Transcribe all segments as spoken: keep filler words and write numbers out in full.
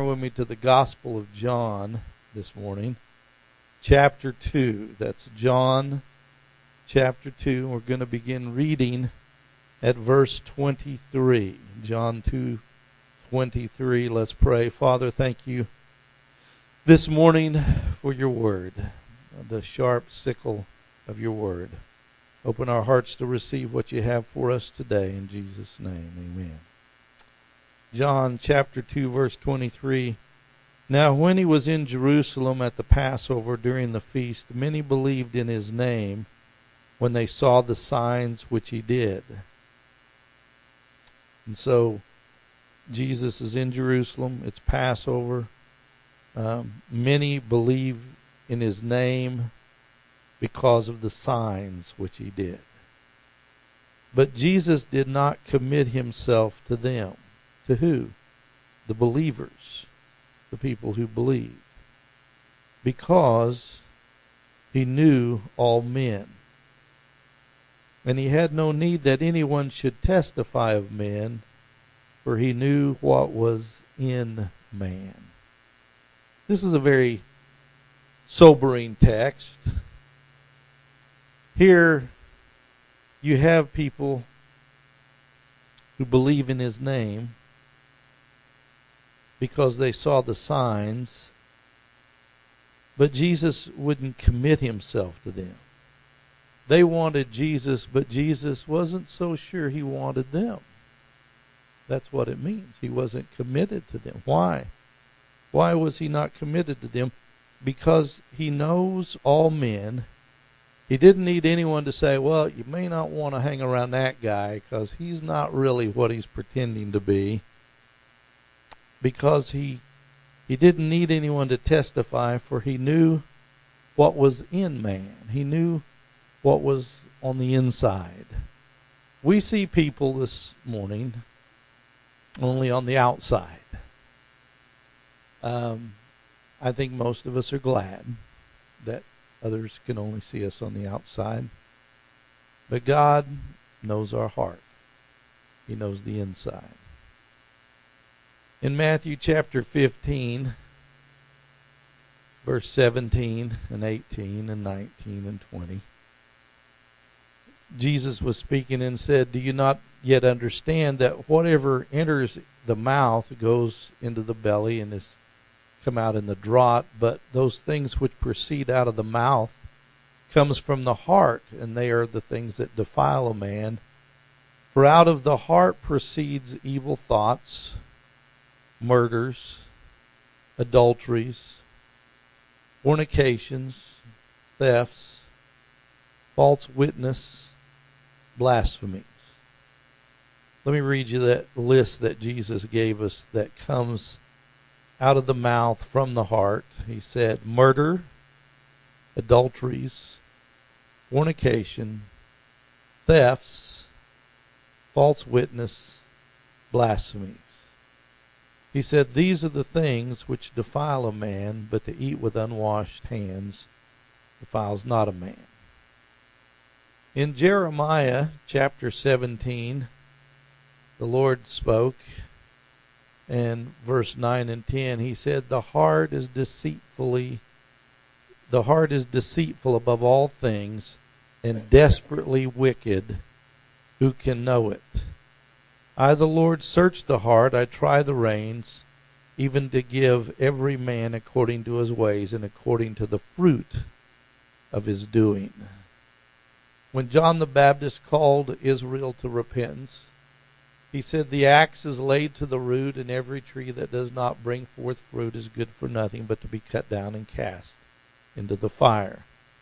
with me to the Gospel of John this morning, chapter two. That's John chapter two. We're going to begin reading at verse twenty-three. John two twenty-three. Let's pray. Father, thank you this morning for your word, the sharp sickle of your word. Open our hearts to receive what you have for us today. In Jesus' name, amen. John chapter two, verse twenty-three. Now when he was in Jerusalem at the Passover during the feast, many believed in his name when they saw the signs which he did. And so Jesus is in Jerusalem. It's Passover. Um, many believe in his name because of the signs which he did. But Jesus did not commit himself to them. To who? The believers, the people who believed. Because he knew all men. And he had no need that anyone should testify of men, for he knew what was in man. This is a very sobering text. Here you have people who believe in his name because they saw the signs, but Jesus wouldn't commit himself to them. They wanted Jesus, but Jesus wasn't so sure he wanted them. That's what it means. He wasn't committed to them. Why? Why was he not committed to them? Because he knows all men. He didn't need anyone to say, well, you may not want to hang around that guy because he's not really what he's pretending to be. Because he he didn't need anyone to testify, for he knew what was in man. He knew what was on the inside. We see people this morning only on the outside. Um, I think most of us are glad that others can only see us on the outside. But God knows our heart. He knows the inside. In Matthew chapter fifteen, verse seventeen and eighteen and nineteen and twenty, Jesus was speaking and said, do you not yet understand that whatever enters the mouth goes into the belly and is come out in the draught, but those things which proceed out of the mouth comes from the heart, and they are the things that defile a man. For out of the heart proceeds evil thoughts, murders, adulteries, fornications, thefts, false witness, blasphemies. Let me read you that list that Jesus gave us that comes out of the mouth from the heart. He said murder, adulteries, fornication, thefts, false witness, blasphemies. He said these are the things which defile a man, but to eat with unwashed hands defiles not a man. In Jeremiah chapter seventeen, the Lord spoke, and verse nine and ten, he said, the heart is deceitfully, the heart is deceitful above all things, and desperately wicked. Who can know it? I, the Lord, search the heart, I try the reins, even to give every man according to his ways and according to the fruit of his doing. When John the Baptist called Israel to repentance, he said, the axe is laid to the root, and every tree that does not bring forth fruit is good for nothing but to be cut down and cast into the fire.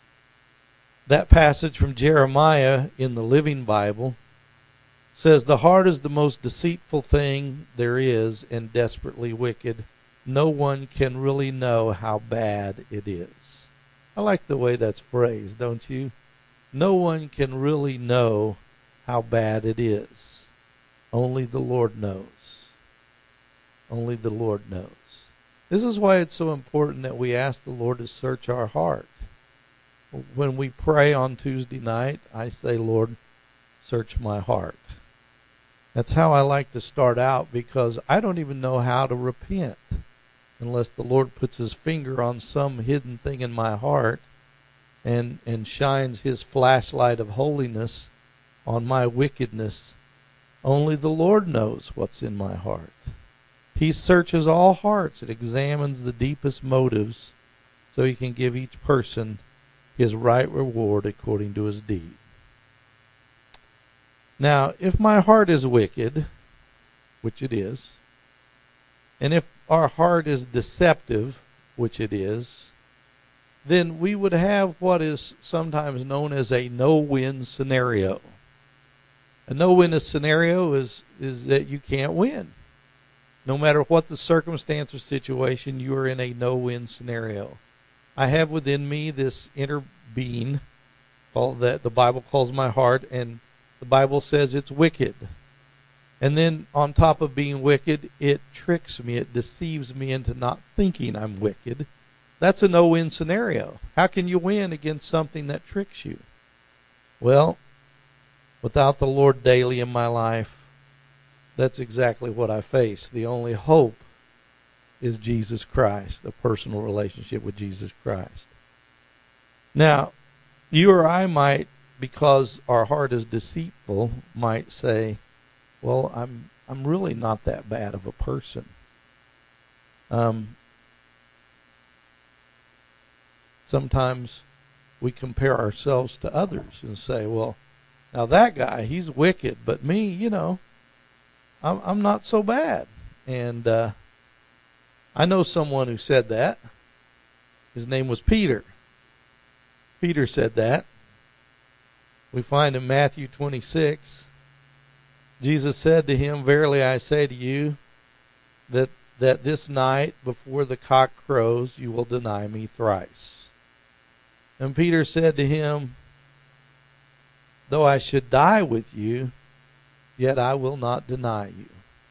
That passage from Jeremiah in the Living Bible says, the heart is the most deceitful thing there is and desperately wicked. No one can really know how bad it is. I like the way that's phrased, don't you? No one can really know how bad it is. Only the Lord knows. Only the Lord knows. This is why it's so important that we ask the Lord to search our heart. When we pray on Tuesday night, I say, Lord, search my heart. That's how I like to start out, because I don't even know how to repent. unless the Lord puts his finger on some hidden thing in my heart and and shines his flashlight of holiness on my wickedness. Only the Lord knows what's in my heart. He searches all hearts and examines the deepest motives so he can give each person his right reward according to his deed. Now, if my heart is wicked, which it is, and if our heart is deceptive, which it is, then we would have what is sometimes known as a no-win scenario. A no-win scenario is, is that you can't win. No matter what the circumstance or situation, you are in a no-win scenario. I have within me this inner being called, that the Bible calls my heart, and the Bible says it's wicked. And then on top of being wicked, it tricks me, it deceives me into not thinking I'm wicked. That's a no-win scenario. How can you win against something that tricks you? Well, without the Lord daily in my life, that's exactly what I face. The only hope is Jesus Christ, a personal relationship with Jesus Christ. Now, you or I might, because our heart is deceitful, might say, well, I'm I'm really not that bad of a person. Um, sometimes we compare ourselves to others and say, well, now that guy, he's wicked, but me, you know, I'm, I'm not so bad. And uh, I know someone who said that. His name was Peter. Peter said that. We find in Matthew twenty-six, Jesus said to him, verily I say to you, that, that this night before the cock crows, you will deny me thrice. And Peter said to him, though I should die with you, yet I will not deny you.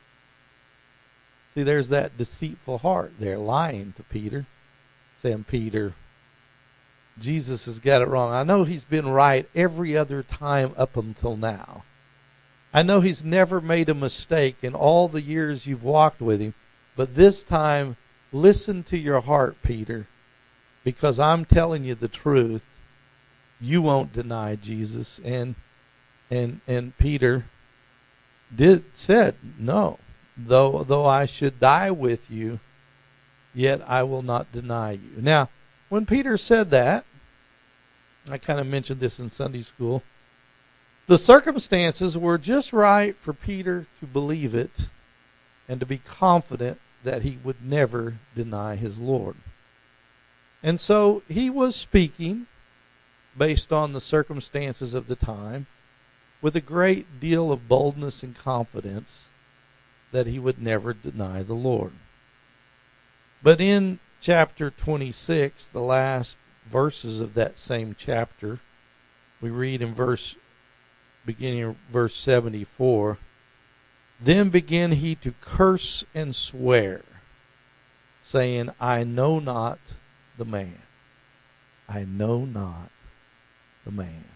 See, there's that deceitful heart there lying to Peter, saying, Peter, Jesus has got it wrong. I know he's been right every other time up until now. I know he's never made a mistake in all the years you've walked with him, but this time, listen to your heart, Peter, because I'm telling you the truth. You won't deny Jesus. And and and Peter did said, no, though though I should die with you, yet I will not deny you. Now, when Peter said that, I kind of mentioned this in Sunday school, the circumstances were just right for Peter to believe it and to be confident that he would never deny his Lord. And so he was speaking based on the circumstances of the time with a great deal of boldness and confidence that he would never deny the Lord. But in chapter twenty-six, the last verses of that same chapter, we read in verse beginning of verse seventy-four, then began he to curse and swear, saying, I know not the man. I know not the man.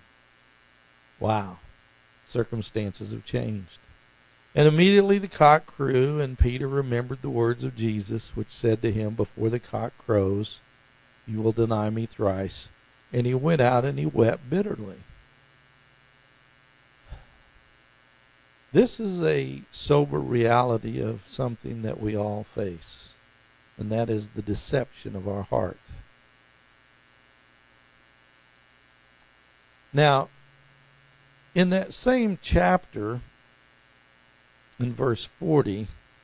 Wow. Circumstances have changed. And immediately the cock crew, and Peter remembered the words of Jesus, which said to him, before the cock crows, you will deny me thrice. And he went out and he wept bitterly. This is a sober reality of something that we all face, and that is the deception of our heart. Now, in that same chapter, in verse forty,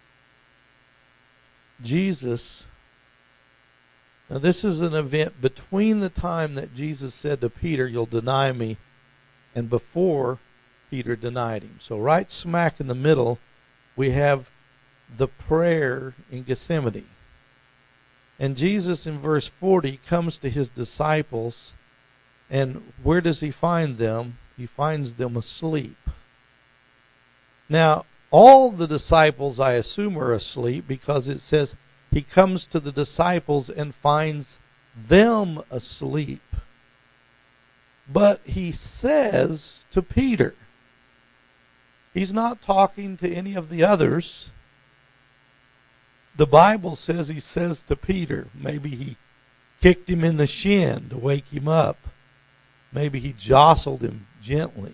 Jesus, now this is an event between the time that Jesus said to Peter, you'll deny me, and before Peter denied him. So right smack in the middle, we have the prayer in Gethsemane. And Jesus in verse forty comes to his disciples, and where does he find them? He finds them asleep. Now, all the disciples, I assume, are asleep, because it says he comes to the disciples and finds them asleep. But he says to Peter, he's not talking to any of the others. the Bible says he says to Peter, maybe he kicked him in the shin to wake him up. Maybe he jostled him gently.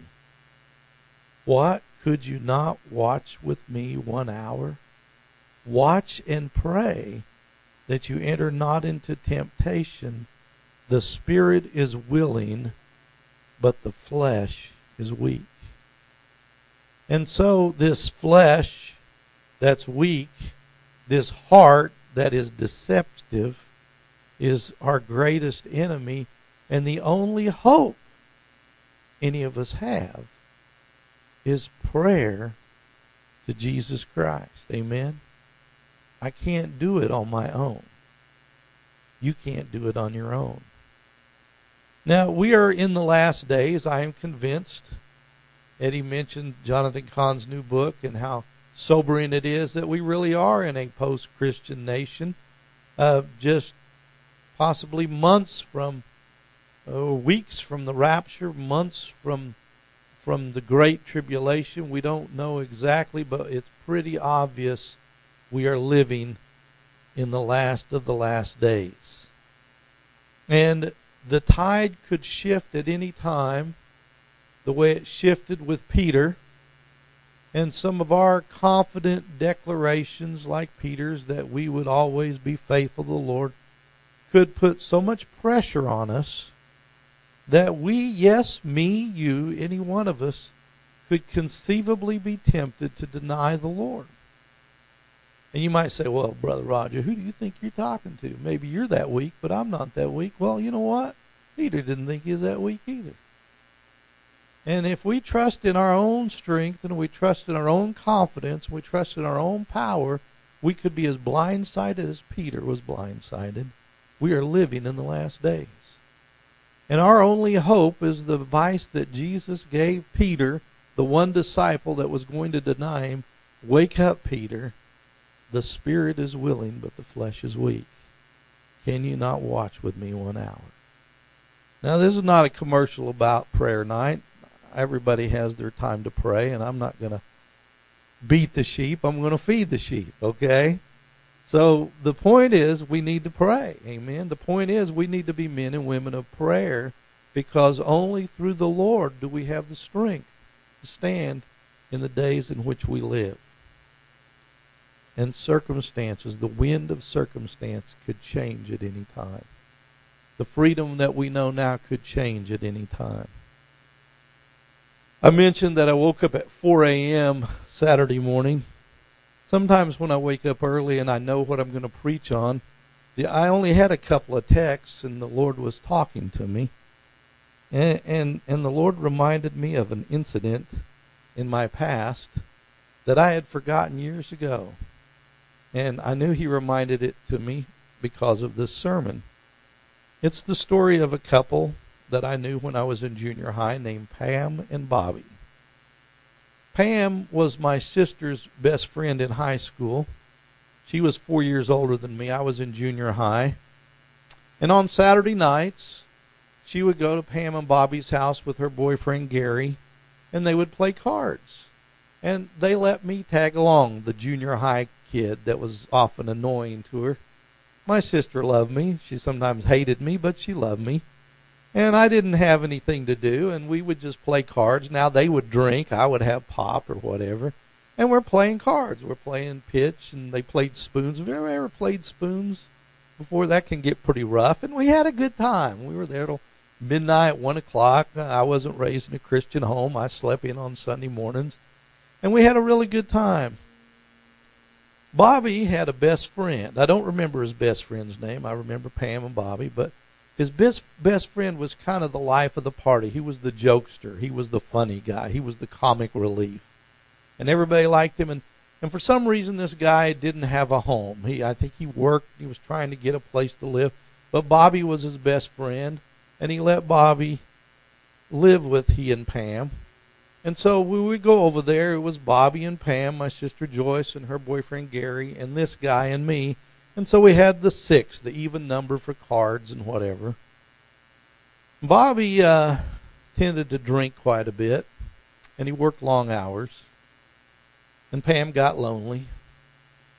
What? Could you not watch with me one hour? Watch and pray that you enter not into temptation. The spirit is willing, but the flesh is weak. And so this flesh that's weak, this heart that is deceptive, is our greatest enemy, and the only hope any of us have is prayer to Jesus Christ. Amen? I can't do it on my own. You can't do it on your own. Now, we are in the last days, I am convinced. Eddie mentioned Jonathan Cahn's new book and how sobering it is that we really are in a post-Christian nation. Uh, just possibly months from, uh, weeks from the rapture, months from from the Great Tribulation. We don't know exactly, but it's pretty obvious we are living in the last of the last days. And the tide could shift at any time, the way it shifted with Peter. And some of our confident declarations, like Peter's, that we would always be faithful to the Lord, could put so much pressure on us that we, yes, me, you, any one of us, could conceivably be tempted to deny the Lord. And you might say, well, Brother Roger, who do you think you're talking to? Maybe you're that weak, but I'm not that weak. Well, you know what? Peter didn't think he was that weak either. And if we trust in our own strength and we trust in our own confidence, we trust in our own power, we could be as blindsided as Peter was blindsided. We are living in the last days. And our only hope is the advice that Jesus gave Peter, the one disciple that was going to deny him. Wake up, Peter. The spirit is willing, but the flesh is weak. Can you not watch with me one hour? Now, this is not a commercial about prayer night. Everybody has their time to pray, and I'm not going to beat the sheep. I'm going to feed the sheep, okay? So the point is we need to pray, amen? The point is we need to be men and women of prayer, because only through the Lord do we have the strength to stand in the days in which we live. And circumstances, the wind of circumstance could change at any time. The freedom that we know now could change at any time. I mentioned that I woke up at four a.m. Saturday morning. Sometimes when I wake up early and I know what I'm going to preach on, the, I only had a couple of texts and the Lord was talking to me. And, and, and the Lord reminded me of an incident in my past that I had forgotten years ago. And I knew he reminded it to me because of this sermon. It's the story of a couple that I knew when I was in junior high named Pam and Bobby. Pam was my sister's best friend in high school. She was four years older than me. I was in junior high. And on Saturday nights, she would go to Pam and Bobby's house with her boyfriend Gary, and they would play cards. And they let me tag along, the junior high kid that was often annoying to her. My sister loved me. She sometimes hated me, but she loved me. And I didn't have anything to do, and we would just play cards. Now they would drink, I would have pop or whatever. And we're playing cards. We're playing pitch, and they played spoons. Have you ever, ever played spoons before? That can get pretty rough. And we had a good time. We were there till midnight, one o'clock. I wasn't raised in a Christian home. I slept in on Sunday mornings. And we had a really good time. Bobby had a best friend. I don't remember his best friend's name. I remember Pam and Bobby, but his best best friend was kind of the life of the party. He was the jokester. He was the funny guy. He was the comic relief. And everybody liked him. And, and for some reason, this guy didn't have a home. He, I think he worked. He was trying to get a place to live. But Bobby was his best friend, and he let Bobby live with he and Pam. And so we would go over there. It was Bobby and Pam, my sister Joyce, and her boyfriend Gary, and this guy and me. And so we had the six, the even number for cards and whatever. Bobby uh, tended to drink quite a bit, and he worked long hours. And Pam got lonely.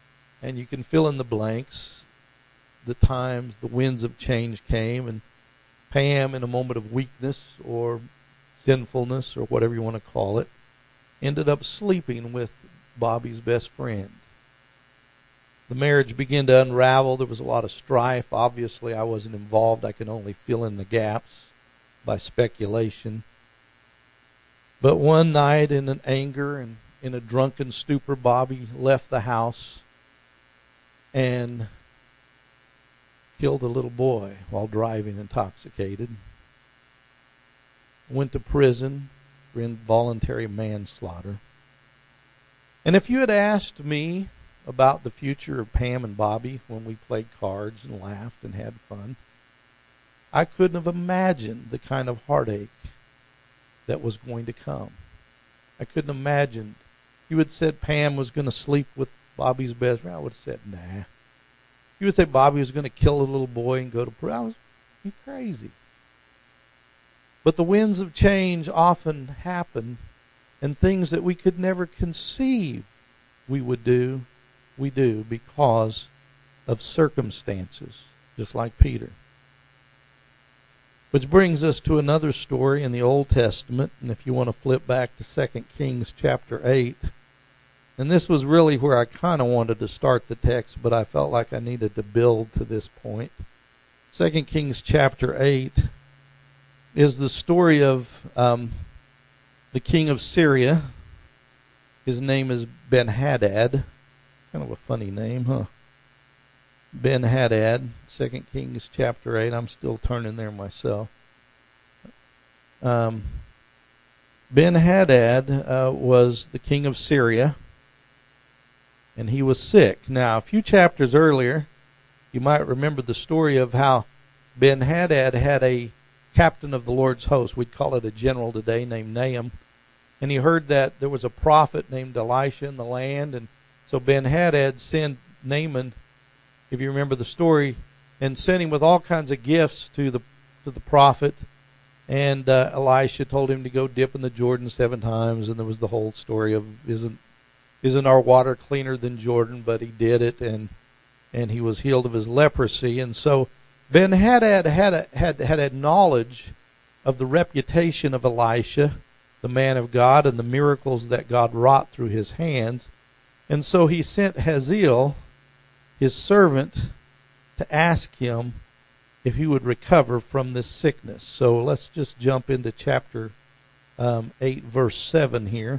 And you can fill in the blanks, the times the winds of change came, and Pam, in a moment of weakness or sinfulness or whatever you want to call it, ended up sleeping with Bobby's best friend. The marriage began to unravel. There was a lot of strife. Obviously, I wasn't involved. I could only fill in the gaps by speculation. But one night, in an anger and in a drunken stupor, Bobby left the house and killed a little boy while driving intoxicated. Went to prison for involuntary manslaughter. And if you had asked me about the future of Pam and Bobby when we played cards and laughed and had fun, I couldn't have imagined the kind of heartache that was going to come. I couldn't imagine. You would have said Pam was going to sleep with Bobby's best friend. I would have said, nah. You would say Bobby was going to kill a little boy and go to prison. I was you crazy. But the winds of change often happen, and things that we could never conceive we would do, we do because of circumstances, just like Peter. Which brings us to another story in the Old Testament, and if you want to flip back to Second Kings chapter eight, and this was really where I kind of wanted to start the text, but I felt like I needed to build to this point. Second Kings chapter eight is the story of um, the king of Syria. His name is Ben-Hadad. Kind of a funny name, huh? Ben-Hadad, Second Kings chapter eight. I'm still turning there myself. Um, Ben-Hadad uh, was the king of Syria, and he was sick. Now, a few chapters earlier, you might remember the story of how Ben-Hadad had a captain of the Lord's host. We'd call it a general today, named Nahum. And he heard that there was a prophet named Elisha in the land, and so Ben-Hadad sent Naaman, if you remember the story, and sent him with all kinds of gifts to the to the prophet. And uh, Elisha told him to go dip in the Jordan seven times, and there was the whole story of isn't isn't our water cleaner than Jordan? But he did it, and and he was healed of his leprosy. And so Ben-Hadad had a, had had a knowledge of the reputation of Elisha, the man of God, and the miracles that God wrought through his hands. And so he sent Hazael, his servant, to ask him if he would recover from this sickness. So let's just jump into chapter um, eight, verse seven here.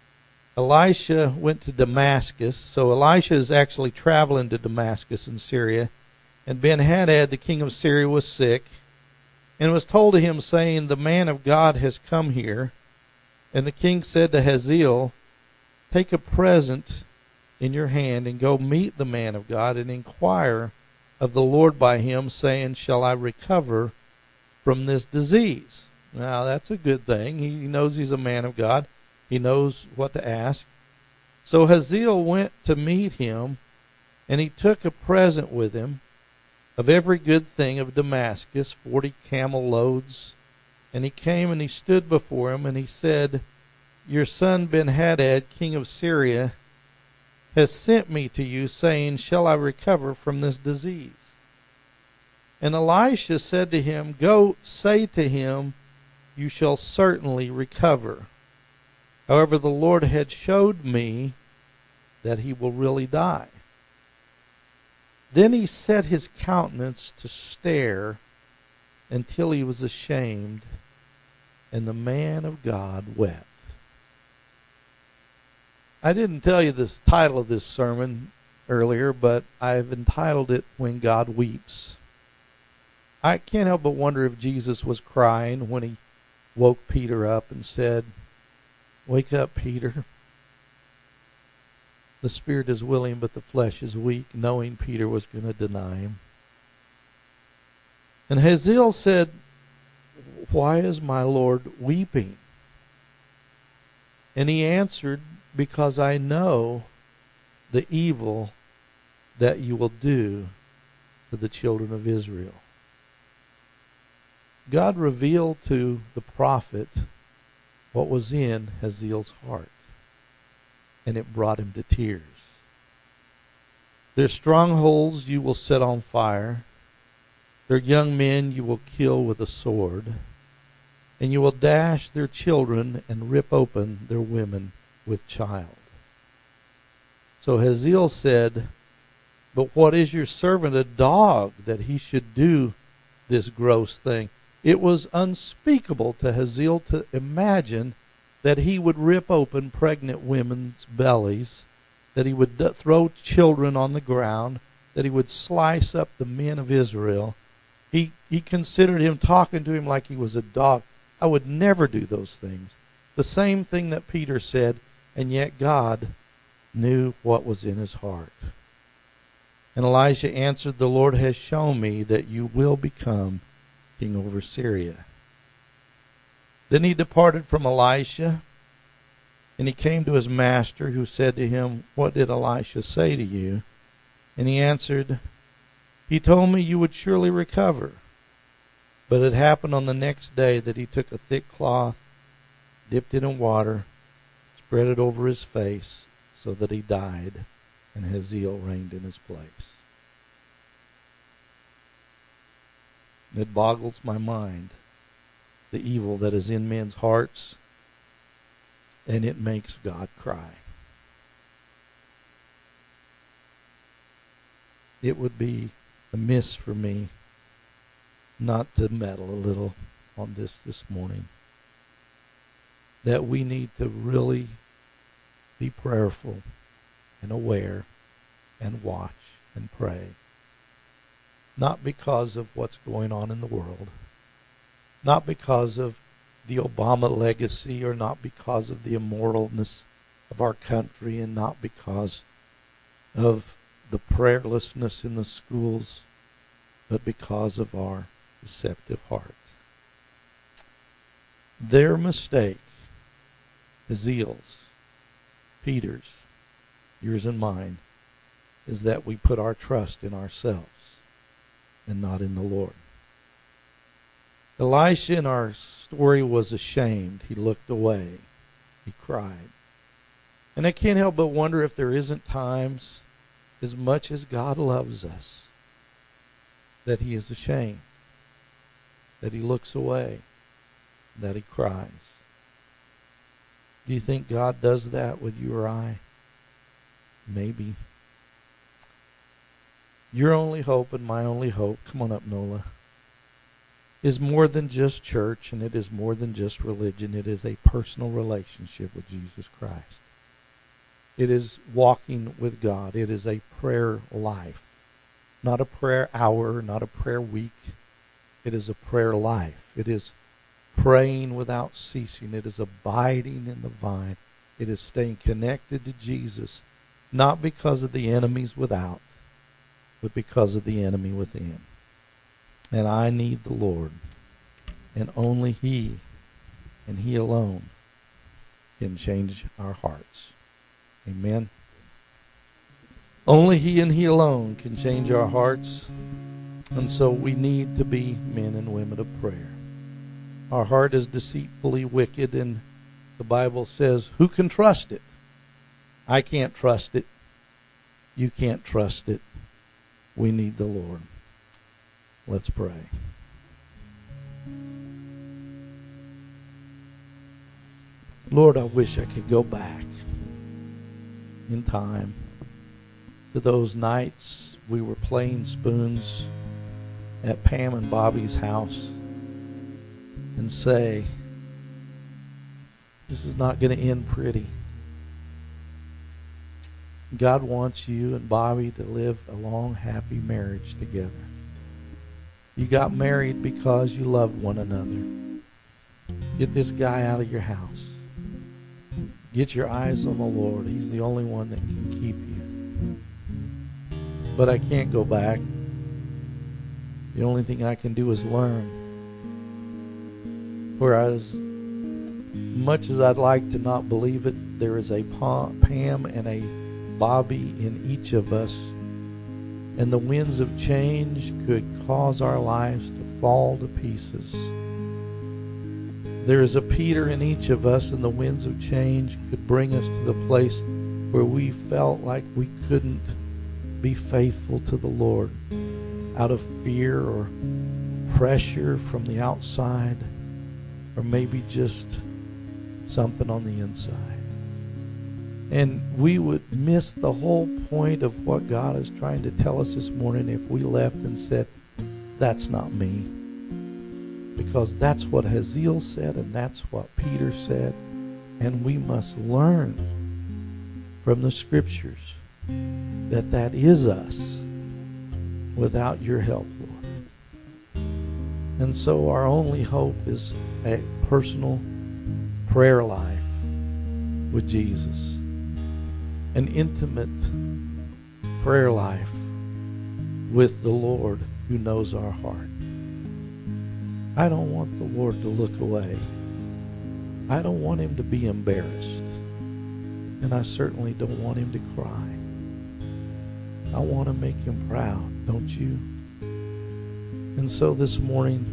Elisha went to Damascus. So Elisha is actually traveling to Damascus in Syria. And Ben-Hadad, the king of Syria, was sick. And it was told to him, saying, the man of God has come here. And the king said to Hazael, take a present in your hand, and go meet the man of God, and inquire of the Lord by him, saying, shall I recover from this disease? Now, that's a good thing. He knows he's a man of God. He knows what to ask. So Hazael went to meet him, and he took a present with him of every good thing of Damascus, forty camel loads. And he came and he stood before him, and he said, your son Ben-Hadad, king of Syria, has sent me to you, saying, shall I recover from this disease? And Elisha said to him, go say to him, you shall certainly recover. However, the Lord had showed me that he will really die. Then he set his countenance to stare until he was ashamed, and the man of God wept. I didn't tell you this title of this sermon earlier, but I've entitled it, When God Weeps. I can't help but wonder if Jesus was crying when he woke Peter up and said, wake up, Peter. The spirit is willing, but the flesh is weak, knowing Peter was going to deny him. And Hazael said, why is my Lord weeping? And he answered, because I know the evil that you will do to the children of Israel. God revealed to the prophet what was in Hazael's heart, and it brought him to tears. Their strongholds you will set on fire. Their young men you will kill with a sword. And you will dash their children and rip open their women with child. So Hazael said, but what is your servant a dog that he should do this gross thing? It was unspeakable to Hazael to imagine that he would rip open pregnant women's bellies, that he would d- throw children on the ground, that he would slice up the men of Israel. He, he considered him talking to him like he was a dog. I would never do those things. The same thing that Peter said, and yet God knew what was in his heart. And Elisha answered, the Lord has shown me that you will become king over Syria. Then he departed from Elisha, and he came to his master, who said to him, what did Elisha say to you? And he answered, he told me you would surely recover. But it happened on the next day that he took a thick cloth, dipped it in water, spread it over his face, so that he died, and Hazael reigned in his place. It boggles my mind, the evil that is in men's hearts, and it makes God cry. It would be amiss for me not to meddle a little on this this morning. That we need to really be prayerful and aware and watch and pray. Not because of what's going on in the world. Not because of the Obama legacy, or not because of the immoralness of our country, and not because of the prayerlessness in the schools, but because of our deceptive heart. Their mistake, Hazael's, Peter's, yours and mine, is that we put our trust in ourselves and not in the Lord. Elisha in our story was ashamed. He looked away. He cried. And I can't help but wonder if there isn't times, as much as God loves us, that he is ashamed, that he looks away, that he cries. Do you think God does that with you or I? Maybe. Your only hope and my only hope, come on up, Nola, is more than just church, and it is more than just religion. It is a personal relationship with Jesus Christ. It is walking with God. It is a prayer life. Not a prayer hour, not a prayer week. It is a prayer life. It is praying without ceasing. It is abiding in the vine. It is staying connected to Jesus, not because of the enemies without, but because of the enemy within. And I need the Lord. And only he, and he alone, can change our hearts. Amen. Only he and he alone can change our hearts. And so we need to be men and women of prayer. Our heart is deceitfully wicked, and the Bible says, who can trust it? I can't trust it. You can't trust it. We need the Lord. Let's pray. Lord, I wish I could go back in time to those nights we were playing spoons at Pam and Bobby's house and say, this is not going to end pretty. God wants you and Bobby to live a long, happy marriage together. You got married because you loved one another. Get this guy out of your house. Get your eyes on the Lord. He's the only one that can keep you. But I can't go back. The only thing I can do is learn. For as much as I'd like to not believe it, there is a Pam and a Bobby in each of us. And the winds of change could cause our lives to fall to pieces. There is a Peter in each of us, and the winds of change could bring us to the place where we felt like we couldn't be faithful to the Lord out of fear or pressure from the outside, or maybe just something on the inside. And we would miss the whole point of what God is trying to tell us this morning if we left and said, that's not me. Because that's what Hazael said, and that's what Peter said. And we must learn from the Scriptures that that is us without your help, Lord. And so our only hope is a personal prayer life with Jesus, an intimate prayer life with the Lord who knows our heart. I don't want the Lord to look away. I don't want him to be embarrassed. And I certainly don't want him to cry. I want to make him proud, don't you? And so this morning,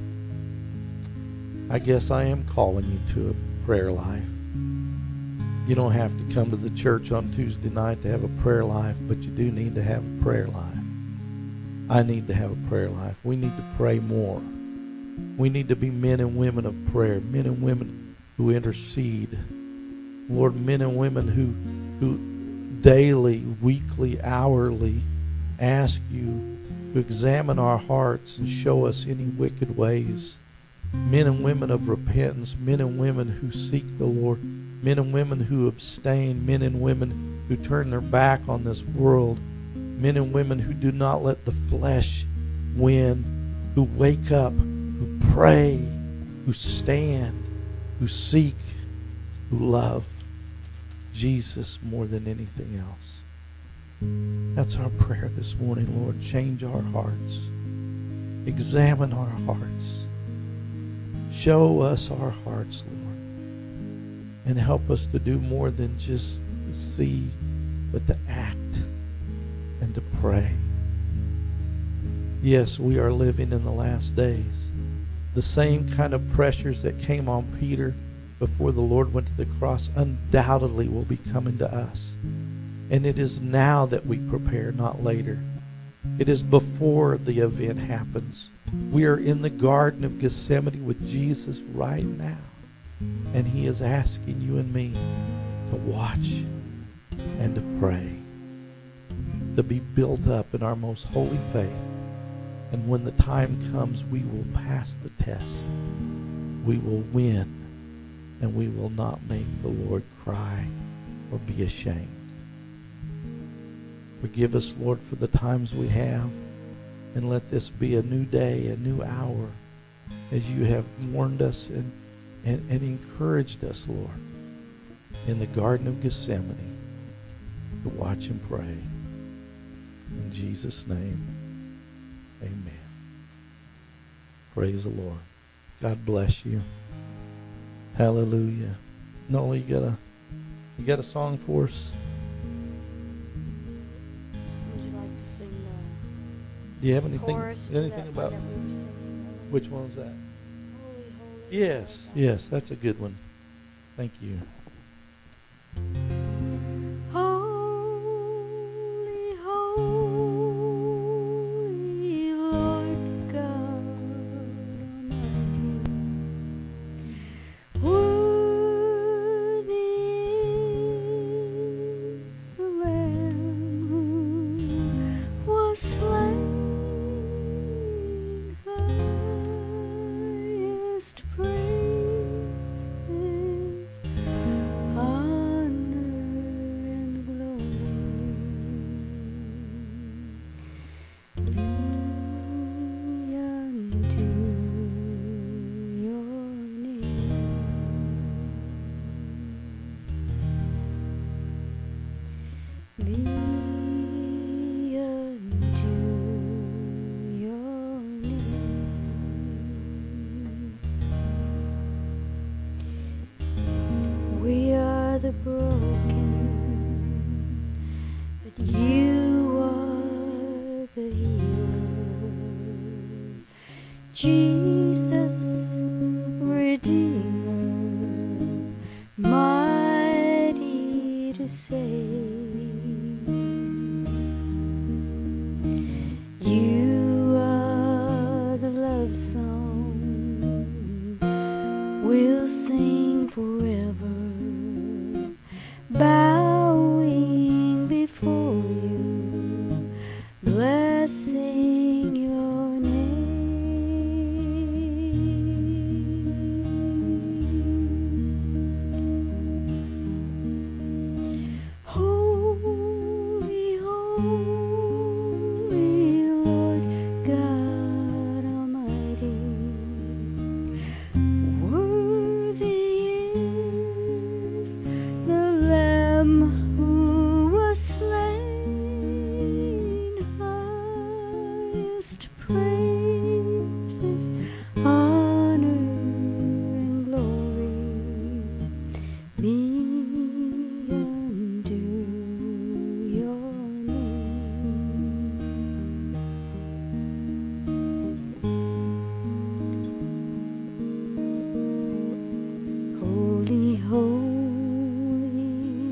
I guess I am calling you to a prayer life. You don't have to come to the church on Tuesday night to have a prayer life, but you do need to have a prayer life. I need to have a prayer life. We need to pray more. We need to be men and women of prayer, men and women who intercede. Lord, men and women who, who daily, weekly, hourly ask you to examine our hearts and show us any wicked ways. Men and women of repentance, men and women who seek the Lord, men and women who abstain, men and women who turn their back on this world, men and women who do not let the flesh win, who wake up, who pray, who stand, who seek, who love Jesus more than anything else. That's our prayer this morning, Lord. Change our hearts. Examine our hearts. Show us our hearts, Lord. And help us to do more than just see, but to act and to pray. Yes, we are living in the last days. The same kind of pressures that came on Peter before the Lord went to the cross undoubtedly will be coming to us. And it is now that we prepare, not later. It is before the event happens. We are in the Garden of Gethsemane with Jesus right now. And he is asking you and me to watch and to pray, to be built up in our most holy faith. And when the time comes, we will pass the test. We will win. And we will not make the Lord cry or be ashamed. Forgive us, Lord, for the times we have. And let this be a new day, a new hour, as you have warned us and, and, and encouraged us, Lord, in the Garden of Gethsemane to watch and pray. In Jesus' name, amen. Praise the Lord. God bless you. Hallelujah. Nola, you got a you got a song for us? Would you like to sing the Do you have anything chorus to anything that about one that we were singing? which one is that? Holy, holy, Yes, holy. yes, that's a good one. Thank you. Holy, holy, Lord God Almighty. Worthy is the Lamb who was slain. Highest praise is honor and glory be unto your name. Be unto your name. We are the broken, but you are the healer. Jesus, Redeemer, mighty to save. praises, honor and glory be unto your name. Holy, holy,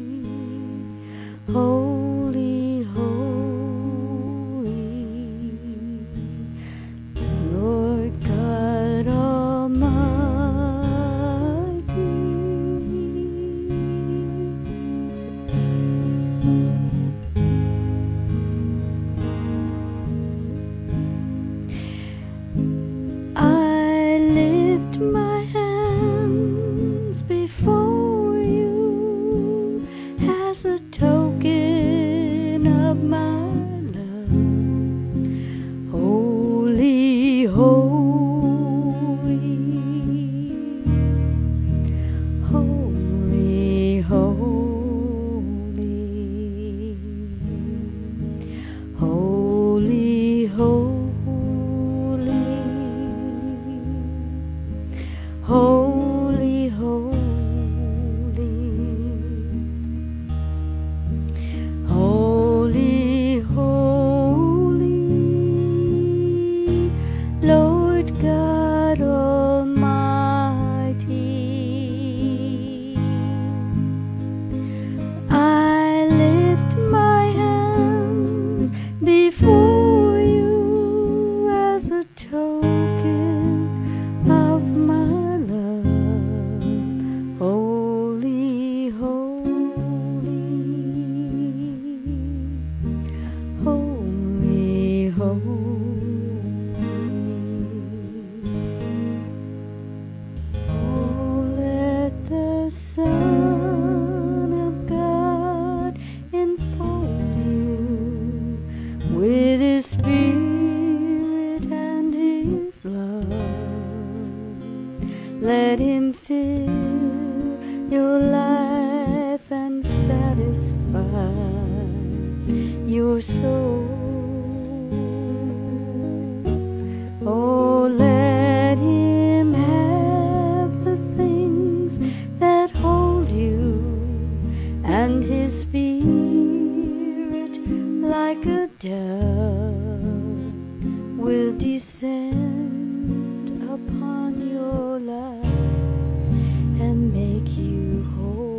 holy, holy, Lord God Almighty. I lift my hands before you as a token of my love. Holy, holy, holy, holy, holy, holy, holy, holy, holy, Lord God Almighty. I lift my hands before you as a token of my love. Holy, holy, holy, holy. Oh, let the Son of God enfold you with His Spirit and His love. Let Him fill your life and satisfy your soul. Oh, let Him have the things that hold you, and His Spirit like a dove will descend upon your life and make you whole.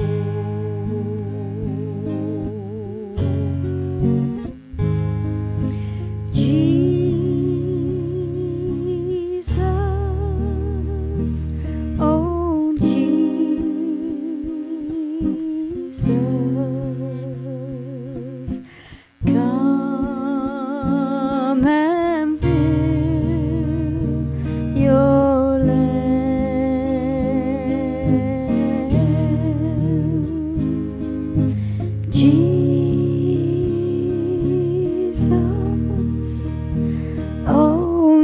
Jesus, oh Jesus, come and fill your lands. Jesus, oh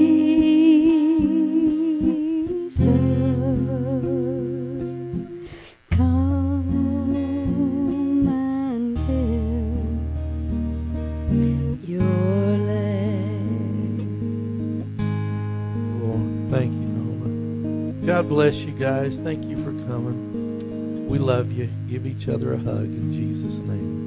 Jesus, come and fill your land. Lord, thank you, Norma. God bless you guys. Thank you for coming. We love you. Give each other a hug in Jesus' name.